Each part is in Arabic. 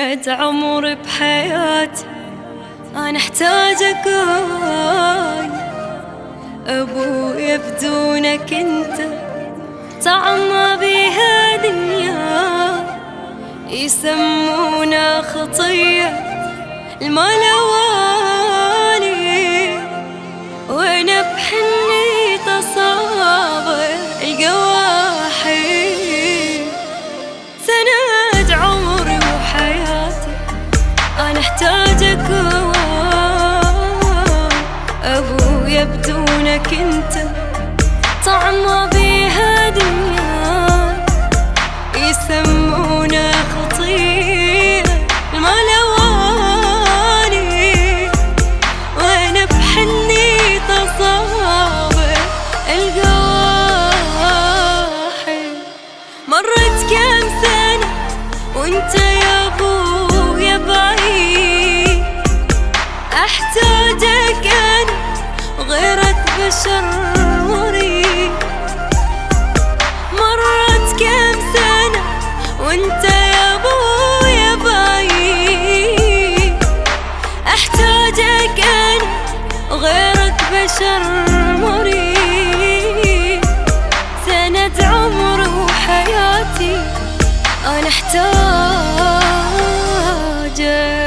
سنة عمر بحياتي أنا احتاجك أبويا بدونك انت طعم ما بيها دنيا يسمونا خطية الملواني وانا بحني تصابر القواحي سنة عمري وحياتي أنا احتاجك أبويا بدونك انت طعم ما بيها دنيا يسمونا خطية الملواني وانا بحني تصابر القواحي مرت كم سنة وانت يا ابويا بعيد احتاجك انا غيرك بشر مريد مرت كم سنة وانت يا ابويا بعيد احتاجك انا غيرك بشر مريد سنة عمر وحياتي انا احتاجك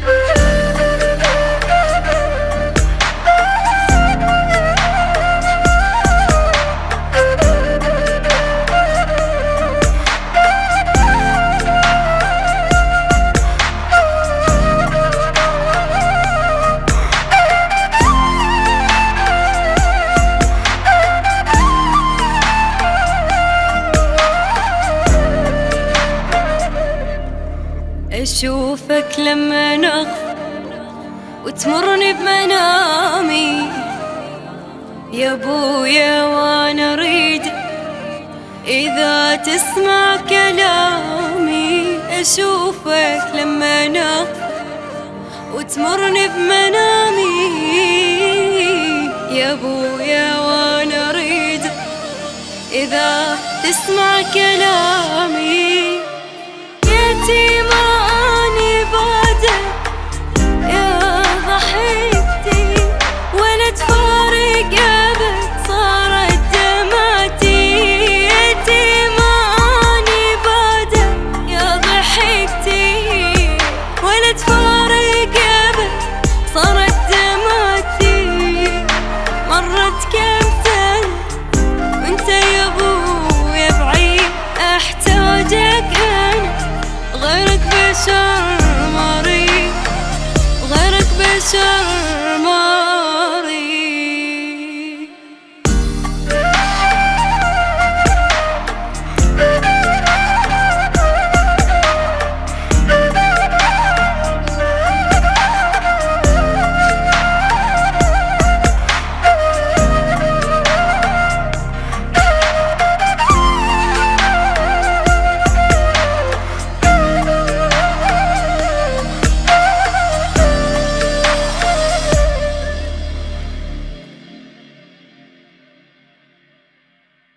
أشوفك لما نغفى وتمرني بمنامي يا ابويا وانا اريد إذا تسمع كلامي أشوفك لما نغفى وتمرني بمنامي يا ابويا وانا اريد إذا تسمع كلامي